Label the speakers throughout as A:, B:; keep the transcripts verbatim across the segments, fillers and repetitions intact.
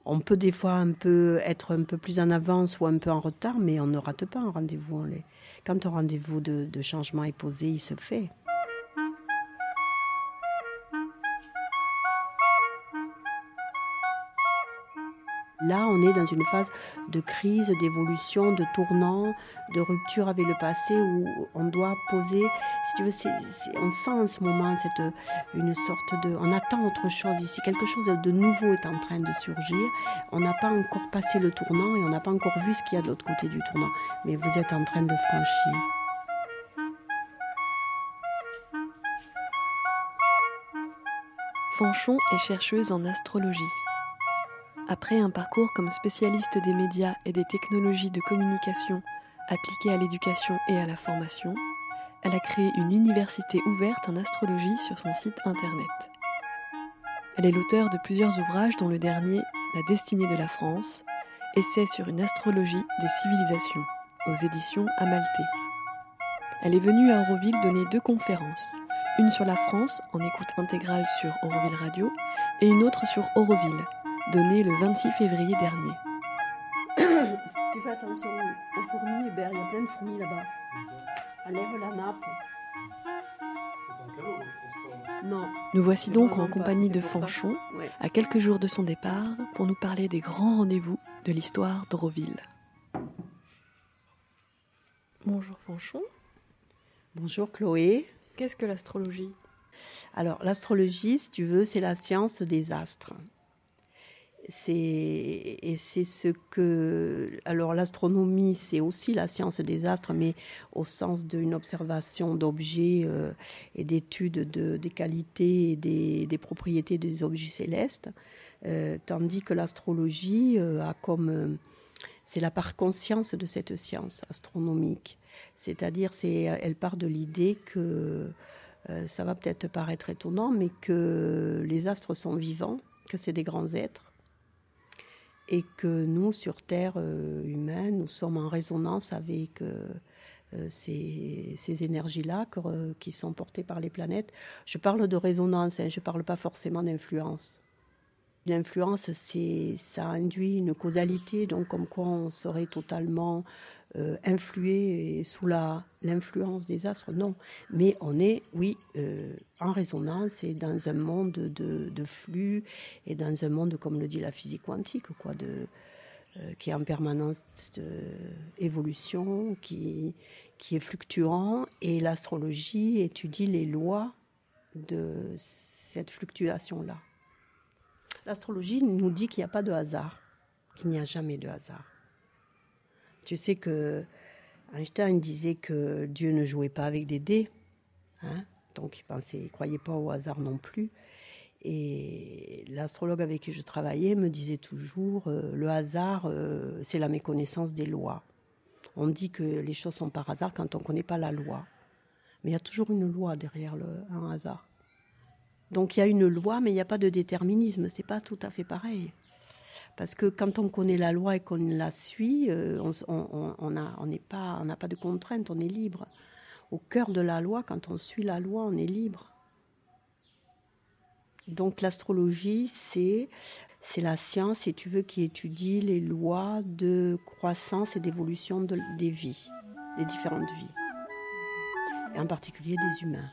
A: on peut des fois un peu être un peu plus en avance ou un peu en retard, mais on ne rate pas un rendez-vous. Les... Quand un rendez-vous de, de changement est posé, il se fait. Là, on est dans une phase de crise, d'évolution, de tournant, de rupture avec le passé où on doit poser, si tu veux, c'est, c'est, on sent en ce moment cette, une sorte de... On attend autre chose ici, quelque chose de nouveau est en train de surgir. On n'a pas encore passé le tournant et on n'a pas encore vu ce qu'il y a de l'autre côté du tournant. Mais vous êtes en train de franchir.
B: Fanchon est chercheuse en astrologie. Après un parcours comme spécialiste des médias et des technologies de communication appliquées à l'éducation et à la formation, elle a créé une université ouverte en astrologie sur son site internet. Elle est l'auteure de plusieurs ouvrages dont le dernier, La destinée de la France, essai sur une astrologie des civilisations, aux éditions Amalthée. Elle est venue à Auroville donner deux conférences, une sur la France en écoute intégrale sur Auroville Radio et une autre sur Auroville, donnée le vingt-six février dernier.
A: Tu fais attention aux fourmis, Hubert, il y a plein de fourmis là-bas. Enlève la nappe. Non.
B: Nous voici donc en compagnie de Fanchon, ouais. À quelques jours de son départ, pour nous parler des grands rendez-vous de l'histoire d'Auroville. Bonjour Fanchon.
A: Bonjour Chloé.
B: Qu'est-ce que l'astrologie ?
A: Alors l'astrologie, si tu veux, c'est la science des astres. C'est, et c'est ce que... Alors l'astronomie, c'est aussi la science des astres, mais au sens d'une observation d'objets euh, et d'études de, des qualités et des, des propriétés des objets célestes, euh, tandis que l'astrologie euh, a comme... Euh, c'est la part conscience de cette science astronomique. C'est-à-dire, c'est, elle part de l'idée que, euh, ça va peut-être paraître étonnant, mais que les astres sont vivants, que c'est des grands êtres, et que nous, sur Terre euh, humaine, nous sommes en résonance avec euh, euh, ces, ces énergies-là que, euh, qui sont portées par les planètes. Je parle de résonance, hein, je ne parle pas forcément d'influence. L'influence, c'est, ça induit une causalité, donc comme quoi on serait totalement euh, influé et sous la, l'influence des astres, non. Mais on est, oui, euh, en résonance et dans un monde de, de flux et dans un monde, comme le dit la physique quantique, quoi, de, euh, qui est en permanence d'évolution, qui, qui est fluctuant, et l'astrologie étudie les lois de cette fluctuation-là. L'astrologie nous dit qu'il n'y a pas de hasard, qu'il n'y a jamais de hasard. Tu sais que Einstein disait que Dieu ne jouait pas avec des dés, hein, donc il pensait, il croyait pas au hasard non plus. Et l'astrologue avec qui je travaillais me disait toujours, euh, le hasard, euh, c'est la méconnaissance des lois. On dit que les choses sont par hasard quand on ne connaît pas la loi, mais il y a toujours une loi derrière le, un hasard. Donc il y a une loi, mais il n'y a pas de déterminisme. C'est pas tout à fait pareil. Parce que quand on connaît la loi et qu'on la suit, euh, on on, on, a, on n'est pas, on n'a pas de contraintes, on est libre. Au cœur de la loi, quand on suit la loi, on est libre. Donc l'astrologie, c'est, c'est la science, si tu veux, qui étudie les lois de croissance et d'évolution de, des vies, des différentes vies, et en particulier des humains.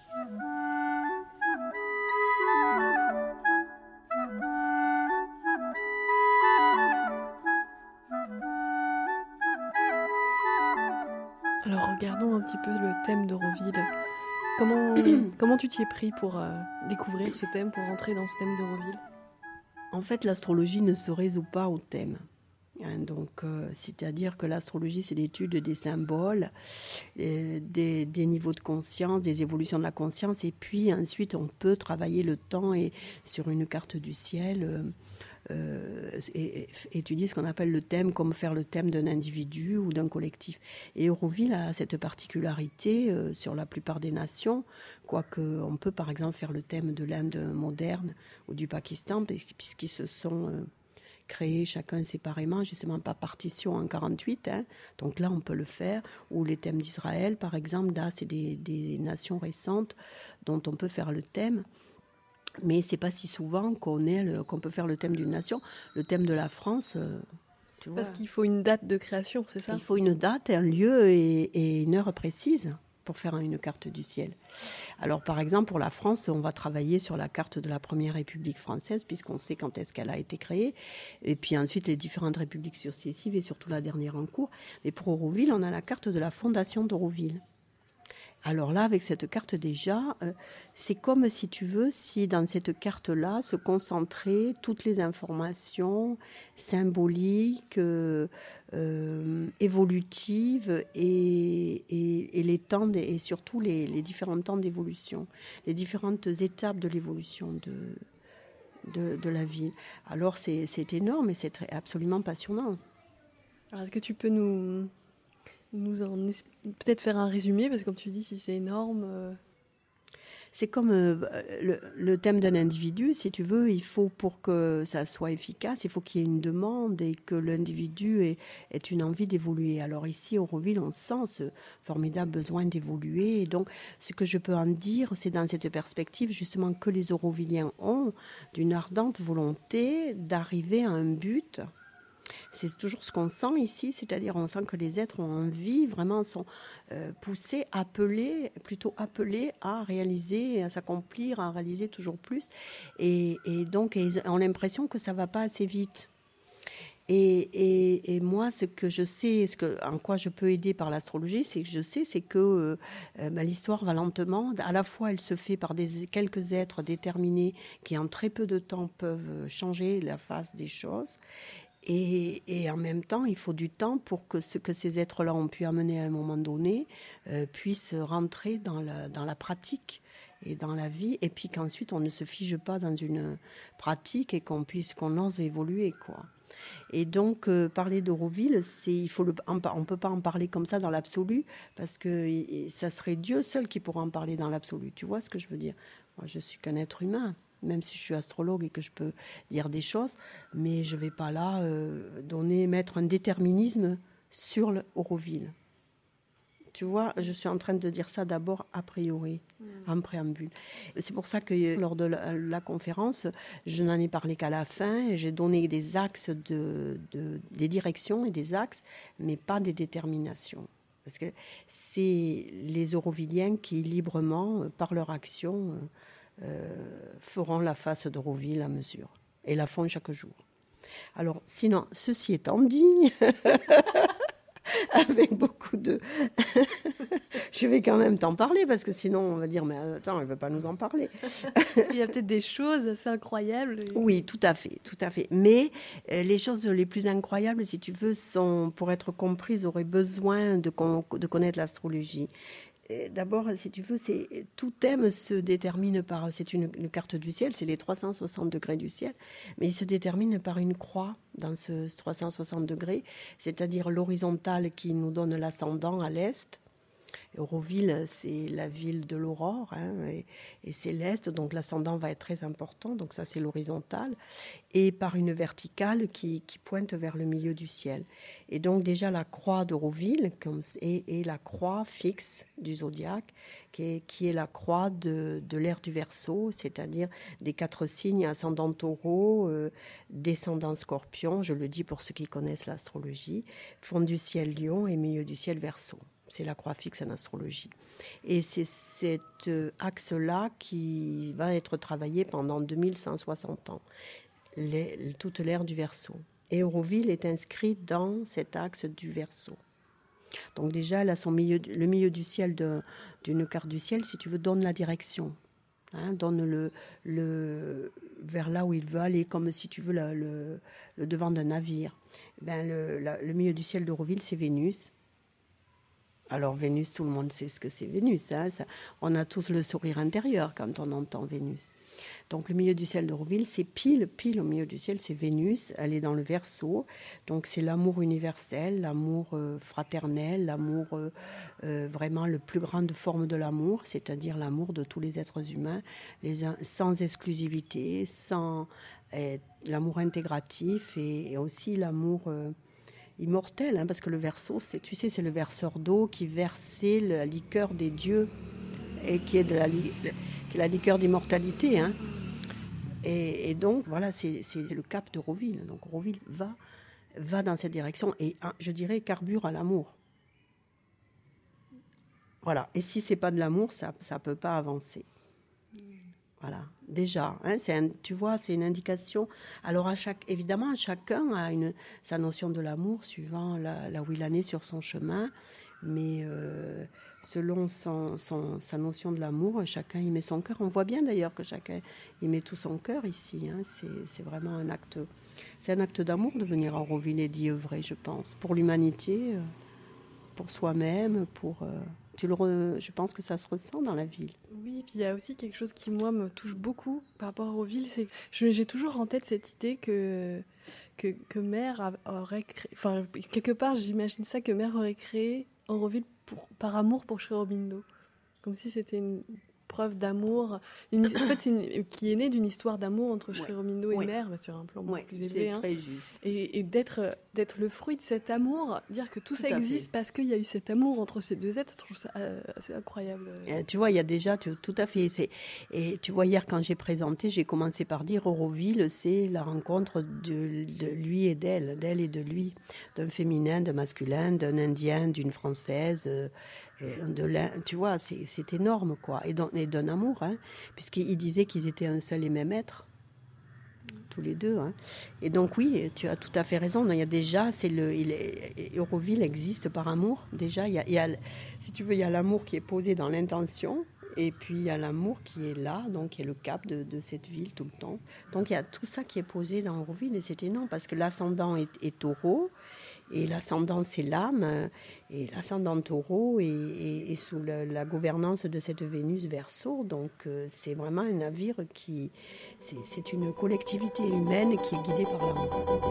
B: Alors regardons un petit peu le thème d'Auroville. Comment, comment tu t'y es pris pour euh, découvrir ce thème, pour rentrer dans ce thème d'Auroville ?
A: En fait, l'astrologie ne se résout pas au thème. Hein, donc, euh, c'est-à-dire que l'astrologie, c'est l'étude des symboles, euh, des, des niveaux de conscience, des évolutions de la conscience, et puis ensuite, on peut travailler le temps et sur une carte du ciel. Euh, Euh, et, et étudier ce qu'on appelle le thème, comme faire le thème d'un individu ou d'un collectif. Et Auroville a cette particularité euh, sur la plupart des nations, quoique on peut par exemple faire le thème de l'Inde moderne ou du Pakistan, puisqu'ils se sont euh, créés chacun séparément, justement par partition en quarante-huit, hein. Donc là on peut le faire, ou les thèmes d'Israël par exemple, là c'est des, des nations récentes dont on peut faire le thème. Mais c'est pas si souvent qu'on, est le, qu'on peut faire le thème d'une nation. Le thème de la France, euh, tu vois.
B: Parce qu'il faut une date de création, c'est ça ?
A: Il faut une date, un lieu et, et une heure précise pour faire une carte du ciel. Alors, par exemple, pour la France, on va travailler sur la carte de la Première République française, puisqu'on sait quand est-ce qu'elle a été créée, et puis ensuite les différentes républiques successives, et surtout la dernière en cours. Mais pour Auroville, on a la carte de la fondation d'Auroville. Alors là, avec cette carte déjà, euh, c'est comme si tu veux, si dans cette carte-là se concentraient toutes les informations symboliques, euh, euh, évolutives et, et, et les temps de, et surtout les, les différents temps d'évolution, les différentes étapes de l'évolution de, de, de la vie. Alors c'est, c'est énorme et c'est très, absolument passionnant.
B: Alors est-ce que tu peux nous... nous en peut-être faire un résumé, parce que comme tu dis, si c'est énorme... Euh...
A: C'est comme euh, le, le thème d'un individu, si tu veux, il faut, pour que ça soit efficace, il faut qu'il y ait une demande et que l'individu ait, ait une envie d'évoluer. Alors ici, Auroville, on sent ce formidable besoin d'évoluer. Et donc, ce que je peux en dire, c'est dans cette perspective, justement, que les Aurovilliens ont d'une ardente volonté d'arriver à un but. C'est toujours ce qu'on sent ici, c'est-à-dire on sent que les êtres ont envie, vraiment sont euh, poussés, appelés, plutôt appelés à réaliser, à s'accomplir, à réaliser toujours plus. Et, et donc, ils ont l'impression que ça ne va pas assez vite. Et, et, et moi, ce que je sais, ce que, en quoi je peux aider par l'astrologie, c'est que je sais, c'est que euh, bah, l'histoire va lentement. À la fois, elle se fait par des, quelques êtres déterminés qui, en très peu de temps, peuvent changer la face des choses. Et, et en même temps, il faut du temps pour que ce que ces êtres-là ont pu amener à un moment donné euh, puisse rentrer dans la, dans la pratique et dans la vie, et puis qu'ensuite on ne se fige pas dans une pratique et qu'on puisse, qu'on ose évoluer, quoi. Et donc, euh, parler d'Auroville, c'est, il faut le, on ne peut pas en parler comme ça dans l'absolu, parce que et, ça serait Dieu seul qui pourra en parler dans l'absolu. Tu vois ce que je veux dire ? Moi, je suis qu'un être humain, même si je suis astrologue et que je peux dire des choses, mais je ne vais pas là euh, donner, mettre un déterminisme sur l'Auroville. Tu vois, je suis en train de dire ça d'abord a priori, mmh. en préambule. C'est pour ça que lors de la, la conférence, je n'en ai parlé qu'à la fin, et j'ai donné des axes, de, de, des directions et des axes, mais pas des déterminations. Parce que c'est les Aurovilliens qui, librement, par leur action, euh, feront la face d'Auroville à mesure, et la font chaque jour. Alors, sinon, ceci étant dit... avec beaucoup de... je vais quand même t'en parler, parce que sinon on va dire, mais attends, elle ne veut pas nous en parler.
B: Parce qu'il y a peut-être des choses assez incroyables.
A: Oui, tout à fait, tout à fait. Mais euh, les choses les plus incroyables, si tu veux, sont, pour être comprises, auraient besoin de, con- de connaître l'astrologie. D'abord, si tu veux, c'est, tout thème se détermine par... C'est une, une carte du ciel, c'est les trois cent soixante degrés du ciel, mais il se détermine par une croix dans ce trois cent soixante degrés, c'est-à-dire l'horizontale qui nous donne l'ascendant à l'est. Auroville, c'est la ville de l'aurore, hein, et, et c'est l'est, donc l'ascendant va être très important, donc ça c'est l'horizontale, et par une verticale qui, qui pointe vers le milieu du ciel. Et donc déjà la croix d'Auroville comme, est, est la croix fixe du zodiaque, qui est, qui est la croix de, de l'ère du Verseau, c'est-à-dire des quatre signes ascendant Taureau, euh, descendant Scorpion, je le dis pour ceux qui connaissent l'astrologie, fond du ciel Lion et milieu du ciel Verseau. C'est la croix fixe en astrologie. Et c'est cet axe-là qui va être travaillé pendant deux mille cent soixante ans, les, toute l'ère du Verseau. Et Auroville est inscrite dans cet axe du Verseau. Donc déjà, là, son milieu, le milieu du ciel de, d'une carte du ciel, si tu veux, donne la direction. Hein, donne le, le, vers là où il veut aller, comme si tu veux le, le, le devant d'un navire. Ben, le, la, le milieu du ciel d'Auroville, c'est Vénus. Alors Vénus, tout le monde sait ce que c'est Vénus. Hein, ça, on a tous le sourire intérieur quand on entend Vénus. Donc le milieu du ciel d'Auroville, c'est pile, pile au milieu du ciel, c'est Vénus. Elle est dans le Verseau. Donc c'est l'amour universel, l'amour euh, fraternel, l'amour euh, euh, vraiment le plus grande forme de l'amour, c'est-à-dire l'amour de tous les êtres humains, les, sans exclusivité, sans euh, l'amour intégratif et, et aussi l'amour... Euh, immortel, hein, parce que le Verseau, c'est, tu sais, c'est le verseur d'eau qui versait la liqueur des dieux et qui est de la, li- qui est la liqueur d'immortalité. Hein. Et, et donc, voilà, c'est, c'est le cap d'Auroville. Donc, Auroville va, va dans cette direction et, je dirais, carbure à l'amour. Voilà. Et si c'est pas de l'amour, ça ne peut pas avancer. Voilà. Déjà, hein, c'est un, tu vois, c'est une indication. Alors, à chaque, évidemment, chacun a une, sa notion de l'amour suivant là, là où il en est sur son chemin. Mais euh, selon son, son, sa notion de l'amour, chacun y met son cœur. On voit bien d'ailleurs que chacun y met tout son cœur ici. Hein. C'est, c'est vraiment un acte, c'est un acte d'amour de venir à Auroville et d'y œuvrer, je pense, pour l'humanité, pour soi-même, pour. Euh, tu le re, je pense que ça se ressent dans la ville.
B: Oui, et puis il y a aussi quelque chose qui moi me touche beaucoup par rapport à Auroville, c'est que je, j'ai toujours en tête cette idée que que, que Mère aurait créé, enfin quelque part j'imagine ça que Mère aurait créé Auroville pour, par amour pour Sri-Aurobindo, comme si c'était une preuve d'amour, une, en fait, c'est une, qui est née d'une histoire d'amour entre Sri-Aurobindo et
A: ouais.
B: Mère, bah, sur un plan beaucoup
A: ouais,
B: plus élevé.
A: C'est
B: hein.
A: très juste.
B: Et, et d'être, d'être le fruit de cet amour, dire que tout, tout ça existe parce qu'il y a eu cet amour entre ces deux êtres, je trouve ça euh, assez incroyable.
A: Euh, tu vois, il y a déjà, tu, tout à fait. C'est, et tu vois, hier, quand j'ai présenté, j'ai commencé par dire Auroville, c'est la rencontre de, de lui et d'elle, d'elle et de lui, d'un féminin, d'un masculin, d'un Indien, d'une Française. Euh, de la, tu vois, c'est, c'est énorme, quoi. Et, dans, et d'un amour, hein, puisqu'il disait qu'ils étaient un seul et même être. Tous les deux. Hein. Et donc oui, tu as tout à fait raison. Il y a déjà, c'est le, il est, Auroville existe par amour. Déjà, il y a, il y a, si tu veux, il y a l'amour qui est posé dans l'intention, et puis il y a l'amour qui est là, donc qui est le cap de, de cette ville tout le temps. Donc il y a tout ça qui est posé dans Auroville, et c'est énorme parce que l'ascendant est, est taureau, et l'ascendant c'est l'âme, et l'ascendant taureau est, est, est sous le, la gouvernance de cette Vénus Verseau. Donc euh, c'est vraiment un navire qui, c'est, c'est une collectivité humaine qui est guidée par l'amour.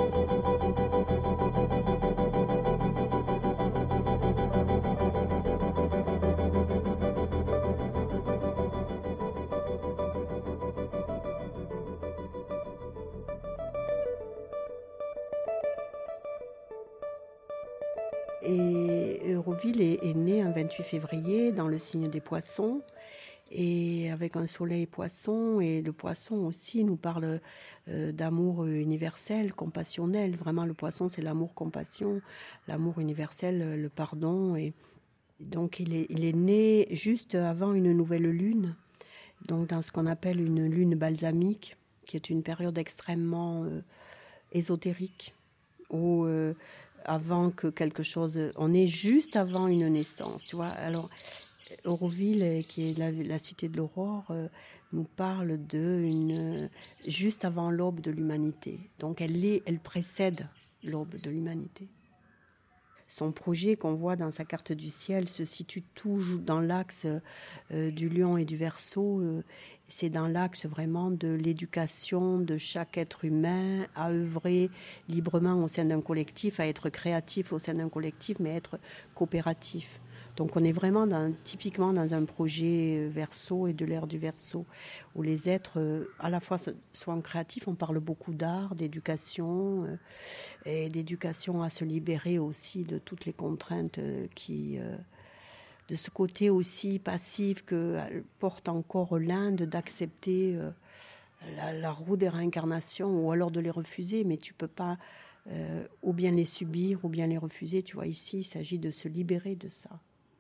A: Et Auroville est, est né un vingt-huit février dans le signe des poissons, et avec un soleil poisson, et le poisson aussi nous parle euh, d'amour universel, compassionnel. Vraiment, le poisson, c'est l'amour-compassion, l'amour universel, le pardon. Et donc, il est, il est né juste avant une nouvelle lune, donc dans ce qu'on appelle une lune balsamique, qui est une période extrêmement euh, ésotérique, où... Euh, avant que quelque chose... On est juste avant une naissance, tu vois. Alors, Auroville, qui est la, la cité de l'aurore, euh, nous parle de une, juste avant l'aube de l'humanité. Donc, elle, est, elle précède l'aube de l'humanité. Son projet qu'on voit dans sa carte du ciel se situe toujours dans l'axe euh, du lion et du verseau. Euh, c'est dans l'axe vraiment de l'éducation de chaque être humain à œuvrer librement au sein d'un collectif, à être créatif au sein d'un collectif, mais être coopératif. Donc on est vraiment dans, typiquement dans un projet Verseau et de l'ère du Verseau, où les êtres euh, à la fois sont créatifs, on parle beaucoup d'art, d'éducation, euh, et d'éducation à se libérer aussi de toutes les contraintes euh, qui... Euh, de ce côté aussi passif que porte encore l'Inde, d'accepter euh, la, la roue des réincarnations, ou alors de les refuser, mais tu peux pas euh, ou bien les subir ou bien les refuser. Tu vois, ici, il s'agit de se libérer de ça.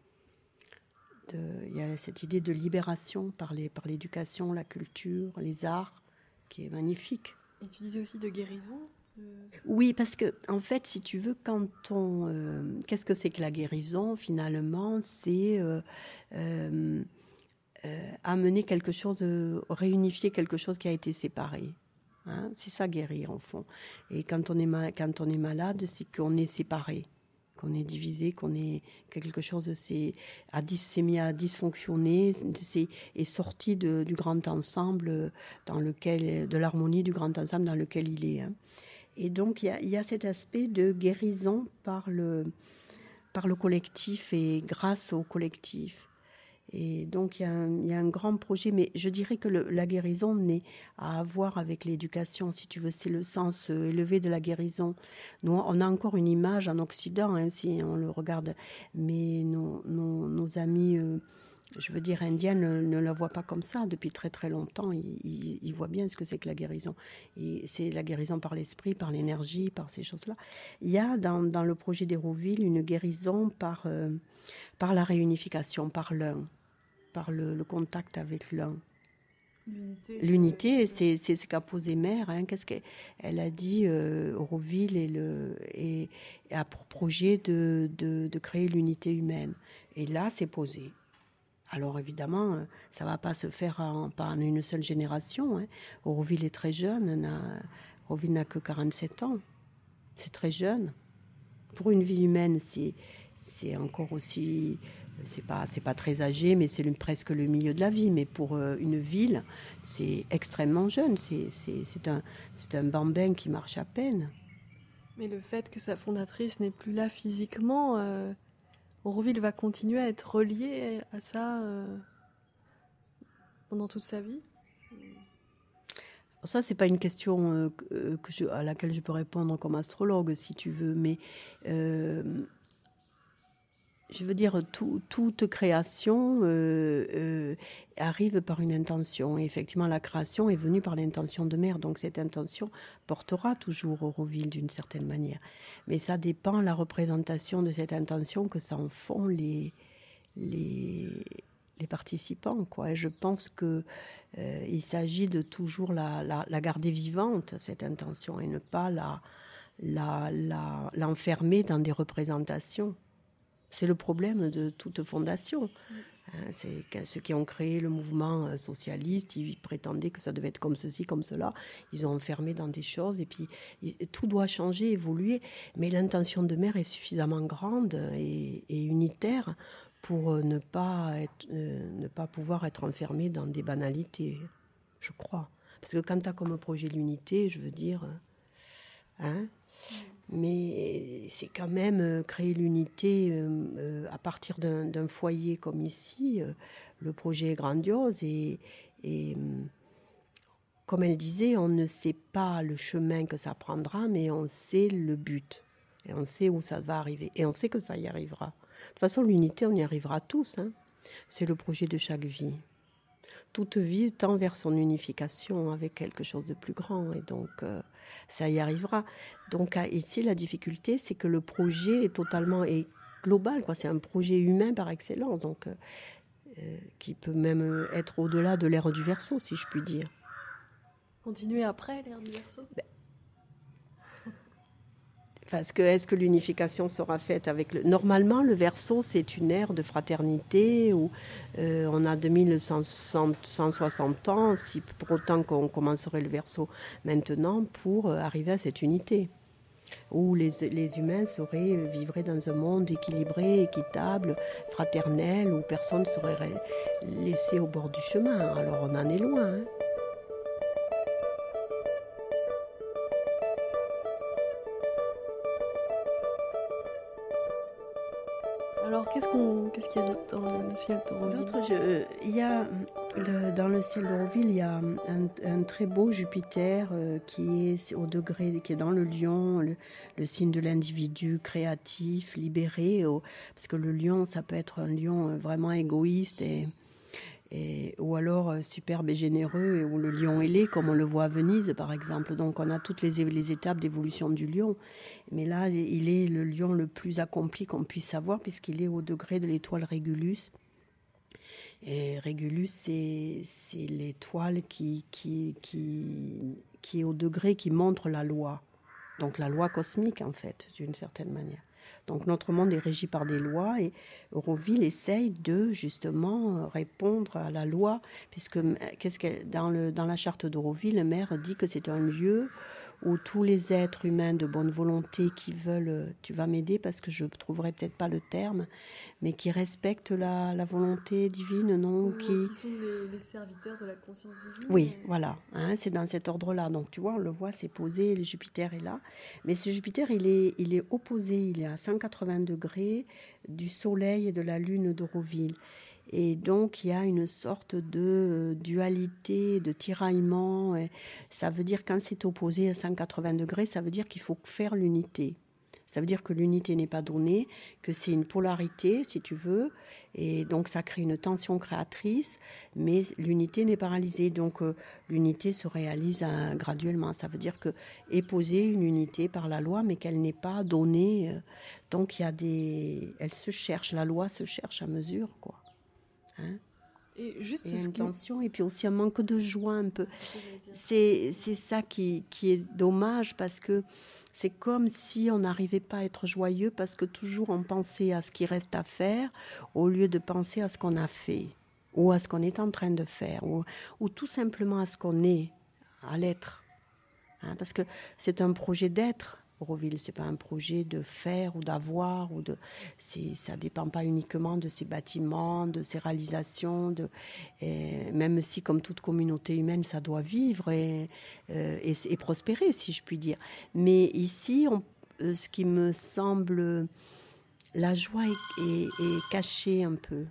A: De, il y a cette idée de libération par, les, par l'éducation, la culture, les arts, qui est magnifique.
B: Et tu disais aussi de guérison ?
A: Oui, parce que en fait, si tu veux, quand on, euh, qu'est-ce que c'est que la guérison finalement ? C'est euh, euh, euh, amener quelque chose, de, réunifier quelque chose qui a été séparé. Hein, c'est ça, guérir en fond. Et quand on est mal, quand on est malade, c'est qu'on est séparé, qu'on est divisé, qu'on est quelque chose c'est à s'est mis à dysfonctionner, c'est est sorti de, du grand ensemble dans lequel, de l'harmonie du grand ensemble dans lequel il est. Hein. Et donc, il y a, il y a cet aspect de guérison par le, par le collectif et grâce au collectif. Et donc, il y a un, il y a un grand projet, mais je dirais que le, la guérison n'est à avoir avec l'éducation, si tu veux, c'est le sens élevé de la guérison. Nous, on a encore une image en Occident, hein, si on le regarde, mais nos, nos, nos amis... Euh, je veux dire, indien ne, ne la voit pas comme ça depuis très très longtemps. Il, il, il voit bien ce que c'est que la guérison. Et c'est la guérison par l'esprit, par l'énergie, par ces choses-là. Il y a dans, dans le projet d'Hérouville une guérison par, euh, par la réunification, par l'un, par le, le contact avec l'un.
B: L'unité,
A: L'unité, c'est, c'est ce qu'a posé Mère. Hein. Qu'est-ce qu'elle elle a dit euh, Auroville et, le, et, et a pour projet de, de, de créer l'unité humaine. Et là, c'est posé. Alors évidemment, ça ne va pas se faire en, pas en une seule génération. Hein. Auroville est très jeune, n'a, Auroville n'a que quarante-sept ans. C'est très jeune. Pour une vie humaine, c'est, c'est encore aussi... C'est pas, c'est pas très âgé, mais c'est le, presque le milieu de la vie. Mais pour euh, une ville, c'est extrêmement jeune. C'est, c'est, c'est, un, c'est un bambin qui marche à peine.
B: Mais le fait que sa fondatrice n'est plus là physiquement... Euh... Auroville va continuer à être relié à ça euh, pendant toute sa vie.
A: Ça, c'est pas une question euh, que je, à laquelle je peux répondre comme astrologue, si tu veux, mais euh, je veux dire, tout, toute création euh, euh, arrive par une intention. Et effectivement, la création est venue par l'intention de Mère. Donc cette intention portera toujours Auroville d'une certaine manière. Mais ça dépend de la représentation de cette intention que ça en font les, les, les participants, quoi. Et je pense qu'il euh, s'agit de toujours la, la, la garder vivante, cette intention, et ne pas la, la, la, l'enfermer dans des représentations. C'est le problème de toute fondation. C'est que ceux qui ont créé le mouvement socialiste, ils prétendaient que ça devait être comme ceci, comme cela. Ils ont enfermé dans des choses et puis tout doit changer, évoluer. Mais l'intention de Mère est suffisamment grande et, et unitaire pour ne pas, être, euh, ne pas pouvoir être enfermé dans des banalités, je crois. Parce que quand tu as comme projet l'unité, je veux dire... Hein, mais c'est quand même créer l'unité euh, à partir d'un, d'un foyer comme ici. Euh, le projet est grandiose et, et comme elle disait, on ne sait pas le chemin que ça prendra, mais on sait le but. Et on sait où ça va arriver. Et on sait que ça y arrivera. De toute façon, l'unité, on y arrivera tous. Hein. C'est le projet de chaque vie. Toute vie tend vers son unification avec quelque chose de plus grand. Et donc... Euh, ça y arrivera. Donc ici, la difficulté, c'est que le projet est totalement est global, quoi. C'est un projet humain par excellence, donc euh, euh, qui peut même être au-delà de l'ère du Verseau, si je puis dire.
B: Continuer après l'ère du Verseau.
A: Ben, parce que est-ce que l'unification sera faite avec le... Normalement, le Verseau, c'est une ère de fraternité où euh, on a deux mille cent soixante ans, si pour autant qu'on commencerait le Verseau maintenant pour euh, arriver à cette unité, où les, les humains seraient, vivraient dans un monde équilibré, équitable, fraternel, où personne ne serait laissé au bord du chemin. Alors on en est loin, hein.
B: Alors, qu'est-ce, qu'on, qu'est-ce qu'il y a d'autre dans le ciel d'Auroville ?
A: je, il y a, le, Dans le ciel d'Auroville, il y a un, un très beau Jupiter euh, qui est au degré, qui est dans le lion, le, le signe de l'individu créatif, libéré. Au, parce que le lion, ça peut être un lion vraiment égoïste et... Et, ou alors euh, superbe et généreux, et où le lion ailé, comme on le voit à Venise, par exemple. Donc on a toutes les, les étapes d'évolution du lion. Mais là, il est le lion le plus accompli qu'on puisse avoir, puisqu'il est au degré de l'étoile Régulus. Et Régulus, c'est, c'est l'étoile qui, qui, qui, qui est au degré qui montre la loi. Donc la loi cosmique, en fait, d'une certaine manière. Donc notre monde est régi par des lois et Auroville essaye de justement répondre à la loi, puisque qu'est-ce que, dans, le, dans la charte d'Auroville, le maire dit que c'est un lieu où tous les êtres humains de bonne volonté qui veulent, tu vas m'aider parce que je ne trouverai peut-être pas le terme, mais qui respectent la, la volonté divine, non
B: Ou
A: qui...
B: qui sont les, les serviteurs de la conscience divine.
A: Oui,
B: et...
A: voilà, hein, c'est dans cet ordre-là. Donc tu vois, on le voit, c'est posé, le Jupiter est là. Mais ce Jupiter, il est, il est opposé, il est à cent quatre-vingts degrés du Soleil et de la Lune d'Auroville. Et donc, il y a une sorte de dualité, de tiraillement. Et ça veut dire, quand c'est opposé à cent quatre-vingts degrés, ça veut dire qu'il faut faire l'unité. Ça veut dire que l'unité n'est pas donnée, que c'est une polarité, si tu veux, et donc ça crée une tension créatrice, mais l'unité n'est pas réalisée. Donc euh, l'unité se réalise hein, graduellement. Ça veut dire que est posée une unité par la loi, mais qu'elle n'est pas donnée. Euh, donc il y a des, elle se cherche, la loi se cherche à mesure, quoi. Hein?
B: Et juste
A: et
B: ce
A: une
B: qui...
A: tension et puis aussi un manque de joie un peu. C'est, c'est ça qui, qui est dommage parce que c'est comme si on n'arrivait pas à être joyeux parce que toujours on pensait à ce qui reste à faire au lieu de penser à ce qu'on a fait ou à ce qu'on est en train de faire ou, ou tout simplement à ce qu'on est, à l'être. Hein, parce que c'est un projet d'être. Auroville, c'est pas un projet de faire ou d'avoir ou de, c'est, ça dépend pas uniquement de ses bâtiments, de ses réalisations, de, et même si comme toute communauté humaine, ça doit vivre et, euh, et, et prospérer, si je puis dire. Mais ici, on, euh, ce qui me semble, la joie est, est, est cachée un peu.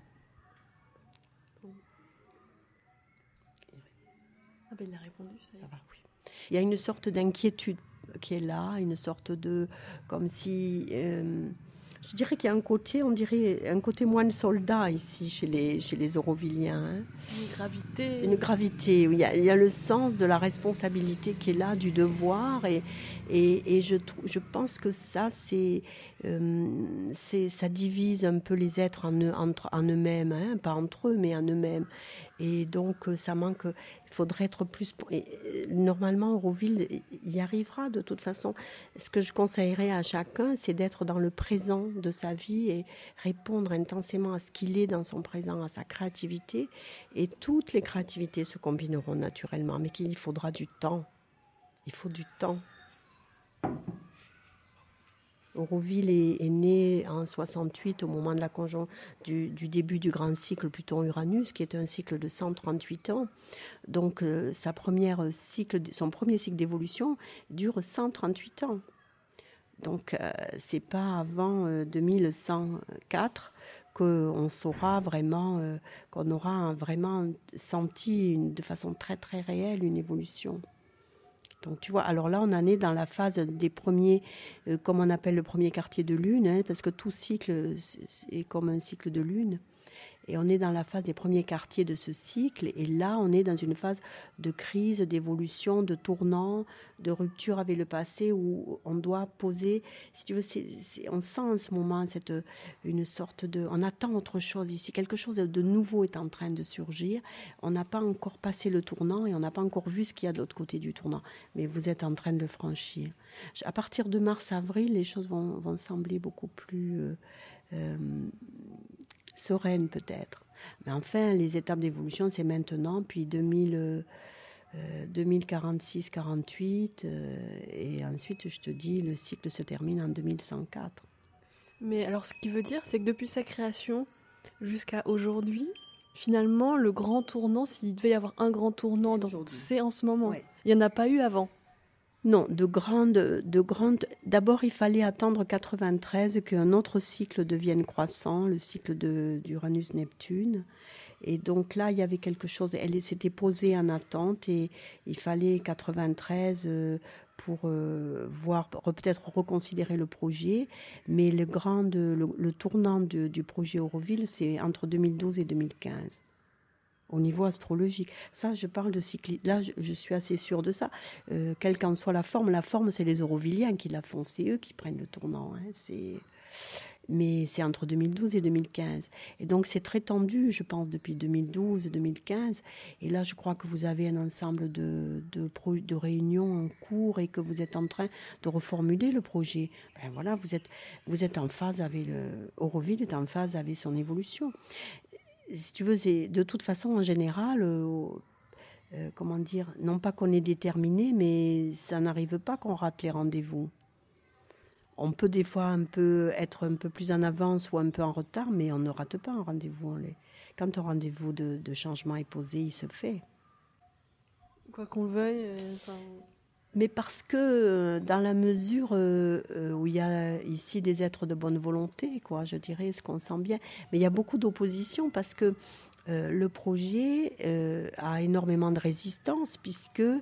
B: Ah ben il a répondu, ça,
A: ça va, oui. Il y a une sorte d'inquiétude qui est là, une sorte de, comme si, euh, je dirais qu'il y a un côté, on dirait un côté moine soldat ici chez les chez les Aurovilliens. Hein.
B: Une gravité.
A: Une gravité. Il y a, il y a le sens de la responsabilité qui est là, du devoir, et et, et je je pense que ça c'est, euh, c'est ça divise un peu les êtres en eux, entre en eux-mêmes, hein, pas entre eux mais en eux-mêmes. Et donc ça manque. Il faudrait être plus... Et normalement, Auroville y arrivera de toute façon. Ce que je conseillerais à chacun, c'est d'être dans le présent de sa vie et répondre intensément à ce qu'il est dans son présent, à sa créativité. Et toutes les créativités se combineront naturellement, mais qu'il faudra du temps. Il faut du temps. Auroville est, est né en soixante-huit au moment de la conjon- du, du début du grand cycle Pluton-Uranus, qui est un cycle de cent trente-huit ans. Donc euh, sa première cycle, son premier cycle d'évolution dure cent trente-huit ans. Donc euh, c'est pas avant euh, deux mille cent quatre qu'on saura vraiment, euh, qu'on aura vraiment senti une, de façon très très réelle une évolution. Donc tu vois, alors là on en est dans la phase des premiers, euh, comme on appelle le premier quartier de lune, hein, parce que tout cycle est comme un cycle de lune. Et on est dans la phase des premiers quartiers de ce cycle. Et là, on est dans une phase de crise, d'évolution, de tournant, de rupture avec le passé où on doit poser, si tu veux, c'est, c'est, on sent en ce moment cette, une sorte de... On attend autre chose ici. Quelque chose de nouveau est en train de surgir. On n'a pas encore passé le tournant et on n'a pas encore vu ce qu'il y a de l'autre côté du tournant. Mais vous êtes en train de le franchir. À partir de mars-avril, les choses vont, vont sembler beaucoup plus... Euh, euh, sereine peut-être. Mais enfin, les étapes d'évolution, c'est maintenant, puis deux mille, euh, deux mille quarante-six quarante-huit, euh, et ensuite, je te dis, le cycle se termine en deux mille cent quatre.
B: Mais alors, ce qui veut dire, c'est que depuis sa création jusqu'à aujourd'hui, finalement, le grand tournant, s'il devait y avoir un grand tournant, dans, c'est en ce moment. Ouais. Il n'y en a pas eu avant.
A: Non, de grandes, de grandes. D'abord, il fallait attendre quatre-vingt-treize qu'un autre cycle devienne croissant, le cycle de d'Uranus-Neptune. Et donc là, il y avait quelque chose. Elle s'était posée en attente et il fallait quatre-vingt-treize pour euh, voir, peut-être reconsidérer le projet. Mais le grand, le, le tournant de, du projet Auroville, c'est entre deux mille douze et deux mille quinze. Au niveau astrologique. Ça, je parle de cyclisme. Là, je, je suis assez sûre de ça. Euh, quelle qu'en soit la forme, la forme, c'est les Aurovilliens qui la font. C'est eux qui prennent le tournant. Hein. C'est... Mais c'est entre deux mille douze et deux mille quinze. Et donc, c'est très tendu, je pense, depuis deux mille douze, deux mille quinze. Et là, je crois que vous avez un ensemble de, de, pro, de réunions en cours et que vous êtes en train de reformuler le projet. Ben voilà, vous êtes, vous êtes en phase avec le... Auroville est en phase avec son évolution. Si tu veux, c'est de toute façon, en général, euh, euh, comment dire, non pas qu'on est déterminé, mais ça n'arrive pas qu'on rate les rendez-vous. On peut des fois un peu être un peu plus en avance ou un peu en retard, mais on ne rate pas un rendez-vous. Les... Quand un rendez-vous de, de changement est posé, il se fait.
B: Quoi qu'on le veuille. Euh, enfin...
A: Mais parce que dans la mesure euh, où il y a ici des êtres de bonne volonté, quoi, je dirais, ce qu'on sent bien. Mais il y a beaucoup d'opposition parce que euh, le projet euh, a énormément de résistance puisque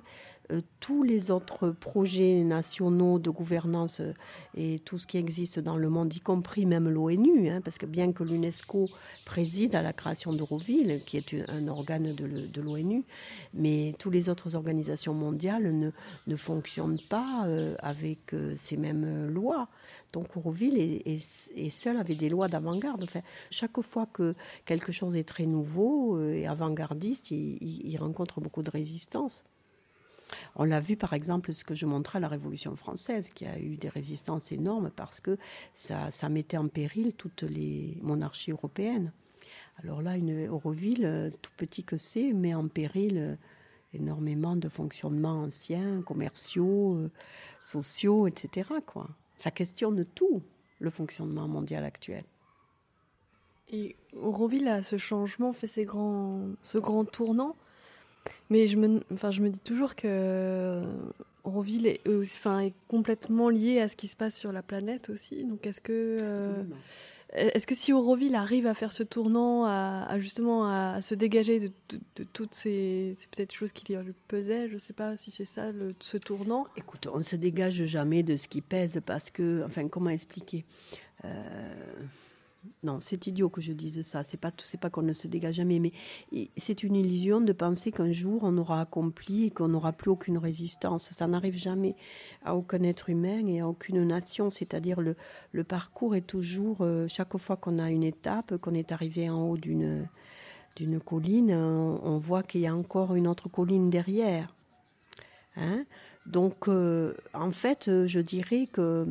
A: euh, tous les autres projets nationaux de gouvernance euh, et tout ce qui existe dans le monde, y compris même l'ONU, hein, parce que bien que l'UNESCO préside à la création d'Euroville, qui est un organe de, le, de l'ONU, mais toutes les autres organisations mondiales ne, ne fonctionnent pas euh, avec euh, ces mêmes lois. Donc Euroville est, est, est seul avec des lois d'avant-garde. Enfin, chaque fois que quelque chose est très nouveau euh, et avant-gardiste, il, il, il rencontre beaucoup de résistance. On l'a vu par exemple, ce que je montrais à la Révolution française, qui a eu des résistances énormes parce que ça, ça mettait en péril toutes les monarchies européennes. Alors là, une Euroville, tout petit que c'est, met en péril énormément de fonctionnements anciens, commerciaux, euh, sociaux, et cetera, quoi. Ça questionne tout, le fonctionnement mondial actuel.
B: Et Euroville a ce changement, fait ces grands, ce grand tournant. Mais je me, enfin, je me dis toujours que Euroville est, enfin, est complètement lié à ce qui se passe sur la planète aussi. Donc est-ce que, euh, est-ce que si Euroville arrive à faire ce tournant, à, à justement à, à se dégager de, de, de toutes ces, c'est peut-être choses qui lui pesaient, je ne sais pas si c'est ça le, ce tournant.
A: Écoute, on ne se dégage jamais de ce qui pèse parce que, enfin, comment expliquer euh... Non, c'est idiot que je dise ça. C'est pas, c'est pas qu'on ne se dégage jamais, mais c'est une illusion de penser qu'un jour on aura accompli et qu'on n'aura plus aucune résistance. Ça n'arrive jamais à aucun être humain et à aucune nation. C'est-à-dire le, le parcours est toujours, euh, chaque fois qu'on a une étape, qu'on est arrivé en haut d'une, d'une colline, on, on voit qu'il y a encore une autre colline derrière. Hein? Donc, euh, en fait, je dirais que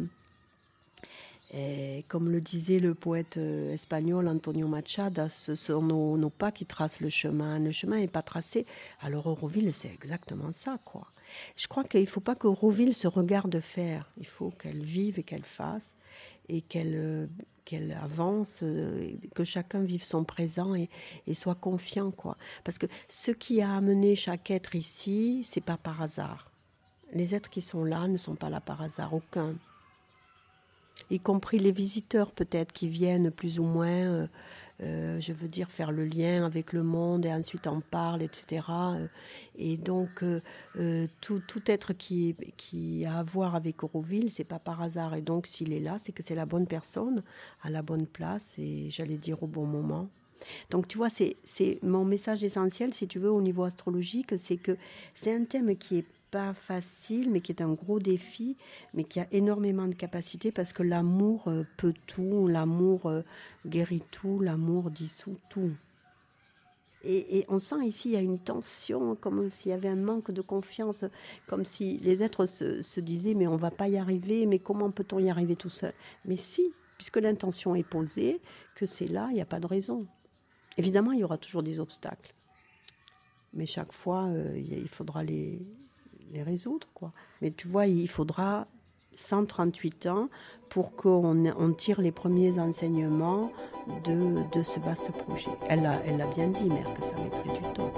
A: Et comme le disait le poète espagnol Antonio Machado, ce sont nos, nos pas qui tracent le chemin. Le chemin n'est pas tracé. Alors Euroville, c'est exactement ça, quoi. Je crois qu'il ne faut pas que Euroville se regarde faire. Il faut qu'elle vive et qu'elle fasse et qu'elle, qu'elle avance, que chacun vive son présent et, et soit confiant, quoi. Parce que ce qui a amené chaque être ici, c'est pas par hasard. Les êtres qui sont là ne sont pas là par hasard, aucun. Y compris les visiteurs peut-être qui viennent plus ou moins, euh, euh, je veux dire, faire le lien avec le monde et ensuite en parlent, et cetera. Et donc, euh, euh, tout, tout être qui, qui a à voir avec Euroville, c'est pas par hasard. Et donc, s'il est là, c'est que c'est la bonne personne, à la bonne place et, j'allais dire, au bon moment. Donc, tu vois, c'est, c'est mon message essentiel, si tu veux, au niveau astrologique, c'est que c'est un thème qui est pas facile, mais qui est un gros défi, mais qui a énormément de capacité parce que l'amour peut tout, l'amour guérit tout, l'amour dissout tout. Et, et on sent ici, il y a une tension, comme s'il y avait un manque de confiance, comme si les êtres se, se disaient, mais on ne va pas y arriver, mais comment peut-on y arriver tout seul? Mais si, puisque l'intention est posée, que c'est là, il n'y a pas de raison. Évidemment, il y aura toujours des obstacles. Mais chaque fois, euh, il faudra les... les résoudre, quoi. Mais tu vois, il faudra cent trente-huit ans pour qu'on on tire les premiers enseignements de, de ce vaste projet. Elle l'a, elle l'a bien dit, Mère, que ça mettrait du temps.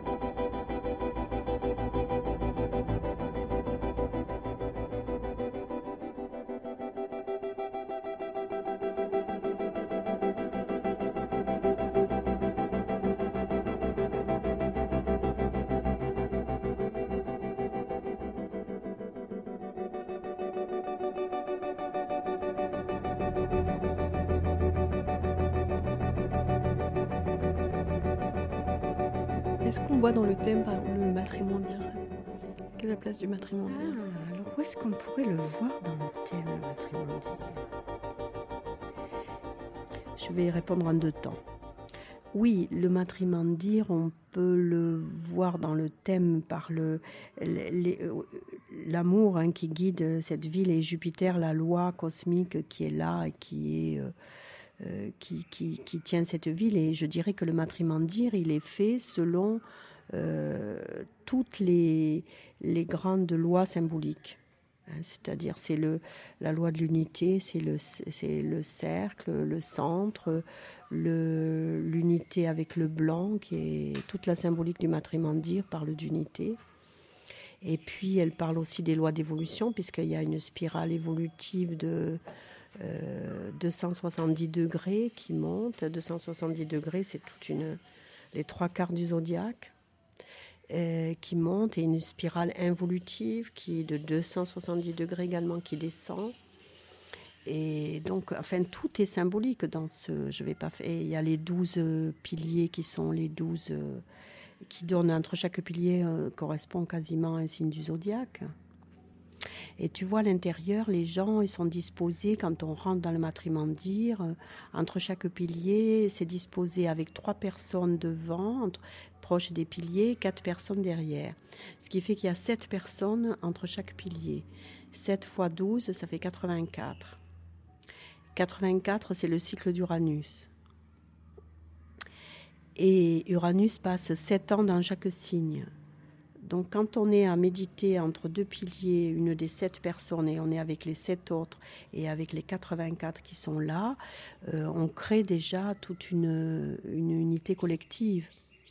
B: Est-ce qu'on voit dans le thème, par exemple, le matrimondier? Quelle est la place du matrimondier?
A: Ah, alors où est-ce qu'on pourrait le voir dans le thème, le matrimondier? Je vais y répondre en deux temps. Oui, le matrimondier, on peut le voir dans le thème par le, les, l'amour hein, qui guide cette ville et Jupiter, la loi cosmique qui est là et qui est... Euh, Euh, qui, qui, qui tient cette ville. Et je dirais que le matrimondier, il est fait selon euh, toutes les, les grandes lois symboliques. Hein, c'est-à-dire, c'est le, la loi de l'unité, c'est le, c'est le cercle, le centre, le, l'unité avec le blanc, qui est toute la symbolique du matrimondier parle d'unité. Et puis, elle parle aussi des lois d'évolution, puisqu'il y a une spirale évolutive de... Euh, deux cent soixante-dix degrés qui montent. deux cent soixante-dix degrés, c'est toute une, les trois quarts du zodiaque. euh, qui monte et une spirale involutive qui est de deux cent soixante-dix degrés également qui descend. Et donc, enfin, tout est symbolique dans ce. Je vais pas faire. Il y a les douze piliers qui sont les douze. Euh, qui donnent entre chaque pilier euh, correspond quasiment à un signe du zodiaque. Et tu vois, à l'intérieur, les gens, ils sont disposés, quand on rentre dans le matrimandir, euh, entre chaque pilier, c'est disposé avec trois personnes devant, entre, proches des piliers, quatre personnes derrière. Ce qui fait qu'il y a sept personnes entre chaque pilier. sept fois douze, ça fait quatre-vingt-quatre. quatre-vingt-quatre, c'est le cycle d'Uranus. Et Uranus passe sept ans dans chaque signe. Donc quand on est à méditer entre deux piliers, une des sept personnes, et on est avec les sept autres, et avec les quatre-vingt-quatre qui sont là, euh, on crée déjà toute une, une unité collective.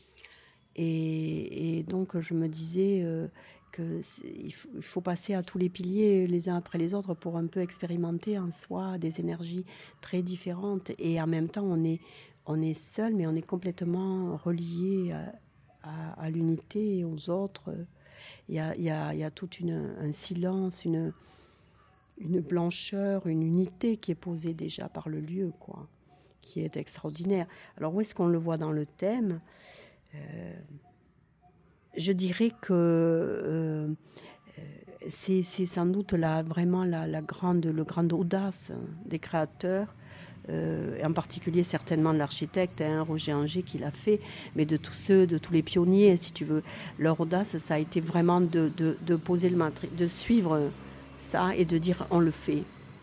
A: Et, et donc je me disais euh, qu'il faut, il faut passer à tous les piliers les uns après les autres pour un peu expérimenter en soi des énergies très différentes. Et en même temps, on est, on est seul, mais on est complètement relié à, À, à l'unité et aux autres. Il y a, il y a, il y a tout une, un silence, une, une blancheur, une unité qui est posée déjà par le lieu, quoi, qui est extraordinaire. Alors où est-ce qu'on le voit dans le thème ? euh, Je dirais que euh, c'est, c'est sans doute la, vraiment la, la grande, le grande audace des créateurs. Euh, et en particulier certainement de l'architecte hein, Roger Anger qui l'a fait, mais de tous ceux, de tous les pionniers, si tu veux, leur audace, ça a été vraiment de, de, de poser le matri- de suivre ça et de dire on le fait.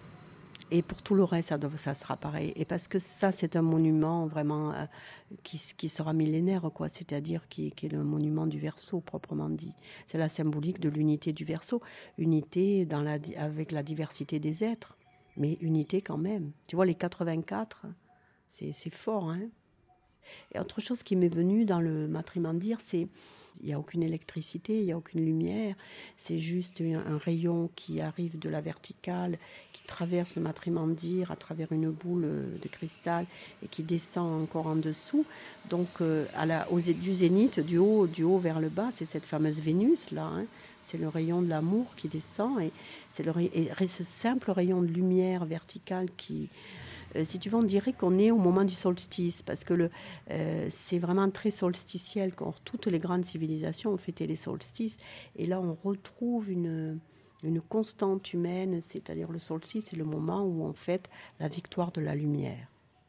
A: Et pour tout le reste, ça, doit, ça sera pareil. Et parce que ça, c'est un monument vraiment euh, qui, qui sera millénaire, quoi. C'est-à-dire qui, qui est le monument du Verseau, proprement dit. C'est la symbolique de l'unité du Verseau, unité dans la, avec la diversité des êtres. Mais unité quand même. Tu vois, les quatre-vingt-quatre, c'est, c'est fort. Hein. Et autre chose qui m'est venue dans le matrimandir, c'est il n'y a aucune électricité, il n'y a aucune lumière. C'est juste un, un rayon qui arrive de la verticale, qui traverse le matrimandir à travers une boule de cristal et qui descend encore en dessous. Donc, euh, à la, au, du zénith, du haut, du haut vers le bas, c'est cette fameuse Vénus, là, hein. C'est le rayon de l'amour qui descend et c'est le, et ce simple rayon de lumière verticale qui, euh, si tu veux, on dirait qu'on est au moment du solstice parce que le, euh, c'est vraiment très solsticiel. Quand toutes les grandes civilisations ont fêté les solstices et là on retrouve une, une constante humaine, c'est-à-dire le solstice, c'est le moment où on fête la victoire de la lumière.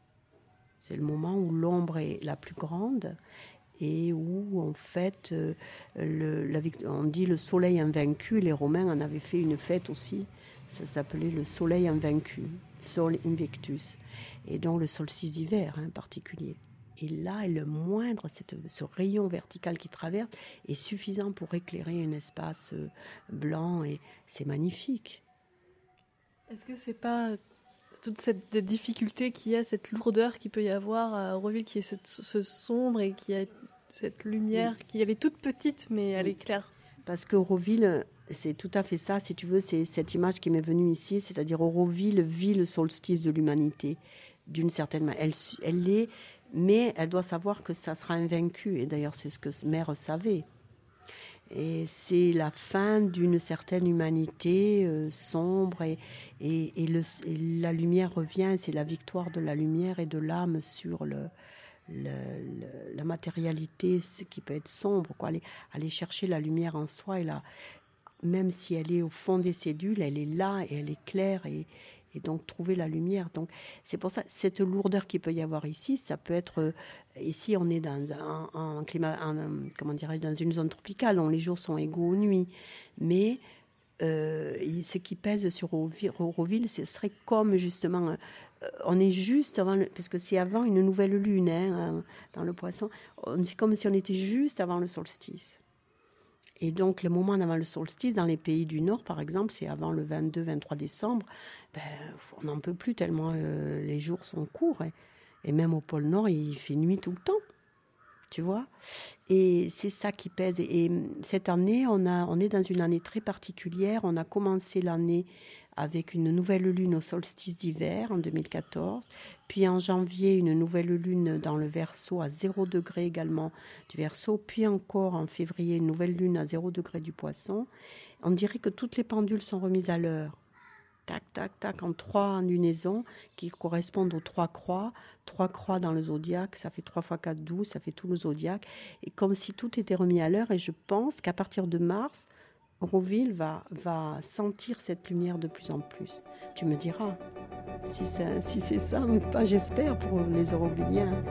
A: C'est le moment où l'ombre est la plus grande. Et où, en fait, euh, le, la, on dit le soleil invaincu, les Romains en avaient fait une fête aussi, ça s'appelait le soleil invaincu, Sol Invictus, et donc le solstice d'hiver en hein, particulier. Et là, le moindre, cette, ce rayon vertical qui traverse est suffisant pour éclairer un espace blanc, et c'est magnifique.
B: Est-ce que c'est pas toute cette difficulté qu'il y a, cette lourdeur qu'il peut y avoir à Auroville, qui est ce, ce sombre et qui a cette lumière, oui. qui elle est toute petite, mais elle oui. est claire.
A: Parce qu'Auroville, c'est tout à fait ça, si tu veux, c'est cette image qui m'est venue ici, c'est-à-dire Auroville vit le solstice de l'humanité, d'une certaine manière. Elle, elle l'est, mais elle doit savoir que ça sera invaincu, et d'ailleurs c'est ce que Mère savait. Et c'est la fin d'une certaine humanité euh, sombre et, et, et, le, et la lumière revient, c'est la victoire de la lumière et de l'âme sur le, le, le, la matérialité, ce qui peut être sombre, quoi. Aller, aller chercher la lumière en soi, et la, même si elle est au fond des cellules, elle est là et elle est claire et, et donc trouver la lumière. Donc c'est pour ça, cette lourdeur qu'il peut y avoir ici, ça peut être, ici on est dans un, un climat, un, comment dirais-je, dans une zone tropicale, dont les jours sont égaux aux nuits, mais euh, ce qui pèse sur Auroville, ce serait comme justement, euh, on est juste avant, le, parce que c'est avant une nouvelle lune, hein, dans le Poisson, c'est comme si on était juste avant le solstice. Et donc, le moment avant le solstice, dans les pays du Nord, par exemple, c'est avant le vingt-deux vingt-trois décembre, ben, on n'en peut plus tellement euh, les jours sont courts. Hein. Et même au pôle Nord, il fait nuit tout le temps, tu vois. Et c'est ça qui pèse. Et, et cette année, on, a, on est dans une année très particulière. On a commencé l'année avec une nouvelle lune au solstice d'hiver en deux mille quatorze, puis en janvier une nouvelle lune dans le Verseau à zéro degré également du Verseau, puis encore en février une nouvelle lune à zéro degré du Poisson. On dirait que toutes les pendules sont remises à l'heure. Tac, tac, tac, en trois lunaisons qui correspondent aux trois croix. Trois croix dans le zodiaque, ça fait trois fois quatre, douze, ça fait tout le zodiaque. Et comme si tout était remis à l'heure, et je pense qu'à partir de mars, Auroville va, va sentir cette lumière de plus en plus. Tu me diras si c'est, si c'est ça ou pas, j'espère pour les Aurovilliens.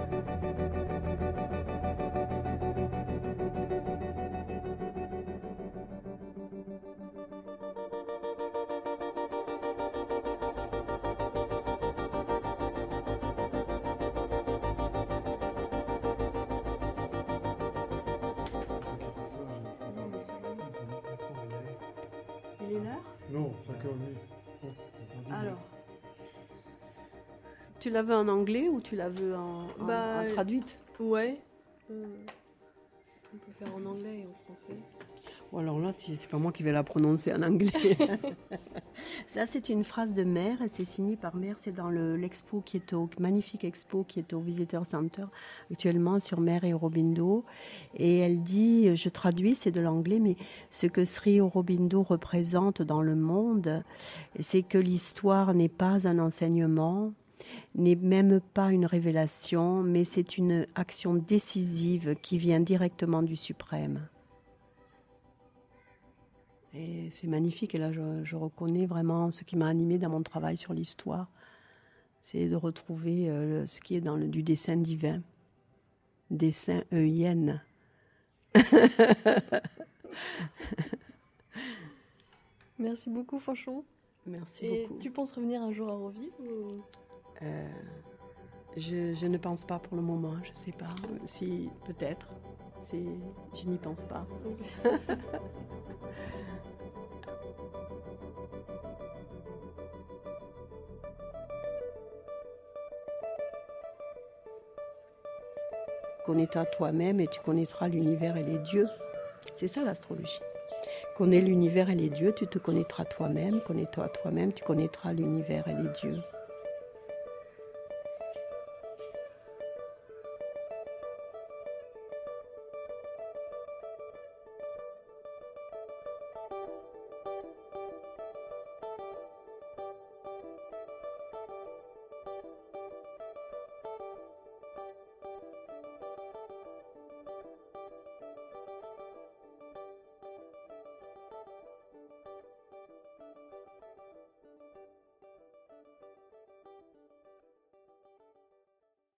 A: Il est l'heure ?
C: Non, cinq heures trente.
A: Alors, tu la veux en anglais ou tu la veux en, en,
B: Bah,
A: en traduite ?
B: Ouais. Euh, on peut faire en anglais et en français.
A: Ou alors là, si c'est pas moi qui vais la prononcer en anglais. Ça, c'est une phrase de Mère, et c'est signé par Mère. C'est dans le, l'expo qui est au magnifique expo qui est au Visitor Center actuellement sur Mère et Aurobindo. Et elle dit, je traduis, c'est de l'anglais, mais ce que Sri Aurobindo représente dans le monde, c'est que l'histoire n'est pas un enseignement, n'est même pas une révélation, mais c'est une action décisive qui vient directement du Suprême. Et c'est magnifique, et là je, je reconnais vraiment ce qui m'a animée dans mon travail sur l'histoire, c'est de retrouver euh, ce qui est dans le, du dessin divin, dessin œienne.
B: Merci beaucoup, Fanchon.
A: Merci
B: et
A: beaucoup.
B: Tu penses revenir un jour à Auroville ou...
A: euh, je, je ne pense pas pour le moment, je ne sais pas, si peut-être, c'est, je n'y pense pas. Connais-toi toi-même et tu connaîtras l'univers et les dieux. C'est ça l'astrologie. Connais l'univers et les dieux, tu te connaîtras toi-même. Connais-toi toi-même, tu connaîtras l'univers et les dieux.